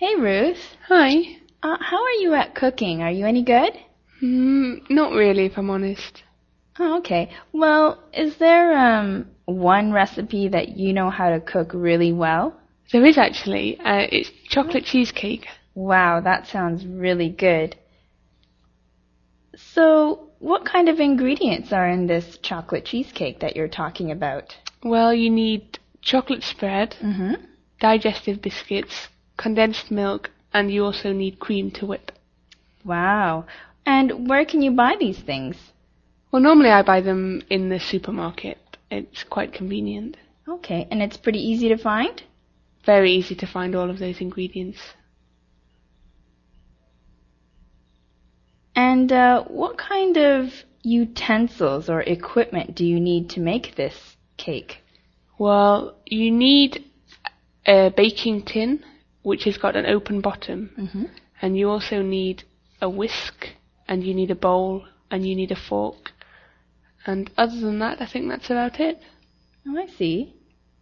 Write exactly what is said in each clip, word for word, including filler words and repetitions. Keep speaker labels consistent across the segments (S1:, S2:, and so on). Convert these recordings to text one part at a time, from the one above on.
S1: Hey, Ruth.
S2: Hi.
S1: Uh, how are you at cooking? Are you any good?
S2: Mm, not really, if I'm honest.
S1: Oh, okay. Well, is there um one recipe that you know how to cook really well?
S2: There is actually. Uh, it's chocolate cheesecake.
S1: Wow, that sounds really good. So, what kind of ingredients are in this chocolate cheesecake that you're talking about?
S2: Well, you need chocolate spread,
S1: Mm-hmm.
S2: digestive biscuits, condensed milk, and you also need cream to whip.
S1: Wow. And where can you buy these things?
S2: Well, normally I buy them in the supermarket. It's quite convenient.
S1: Okay, and it's pretty easy to find?
S2: Very easy to find all of those ingredients.
S1: And uh, what kind of utensils or equipment do you need to make this cake?
S2: Well, you need a baking tin, which has got an open bottom.
S1: Mm-hmm.
S2: And you also need a whisk, and you need a bowl, and you need a fork. And other than that, I think that's about it.
S1: Oh, I see.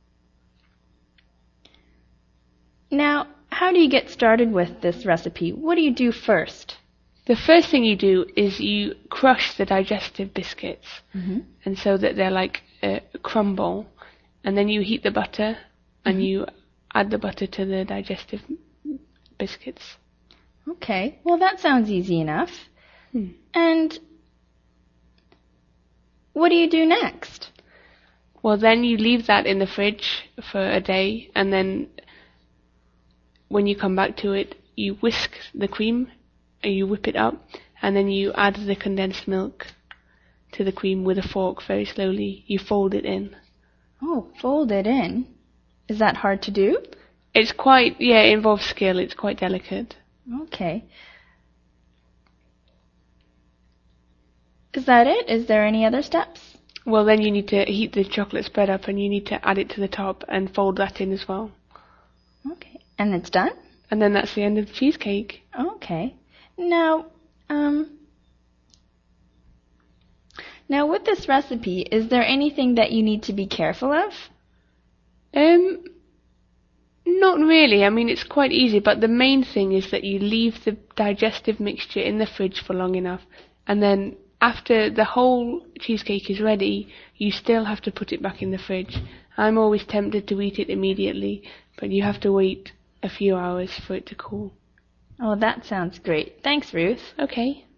S1: Now, how do you get started with this recipe? What do you do first?
S2: The first thing you do is you crush the digestive biscuits,
S1: Mm-hmm.
S2: and so that they're like a crumble, and then you heat the butter, and
S1: Mm-hmm.
S2: you add the butter to the digestive biscuits.
S1: Okay, well that sounds easy enough.
S2: Hmm.
S1: And what do you do next?
S2: Well, then you leave that in the fridge for a day, and then when you come back to it, you whisk the cream, and you whip it up, and then you add the condensed milk to the cream with a fork very slowly. You fold it in.
S1: Oh, fold it in. Is that hard to do?
S2: It's quite, yeah, it involves skill. It's quite delicate.
S1: Okay. Is that it? Is there any other steps?
S2: Well, then you need to heat the chocolate spread up, and you need to add it to the top and fold that in as well.
S1: Okay. And it's done?
S2: And then that's the end of the cheesecake.
S1: Okay. Now, um, now with this recipe, is there anything that you need to be careful of?
S2: Um, not really. I mean, it's quite easy, but the main thing is that you leave the digestive mixture in the fridge for long enough, and then after the whole cheesecake is ready, you still have to put it back in the fridge. I'm always tempted to eat it immediately, but you have to wait a few hours for it to cool.
S1: Oh, that sounds great. Thanks, Ruth.
S2: Okay.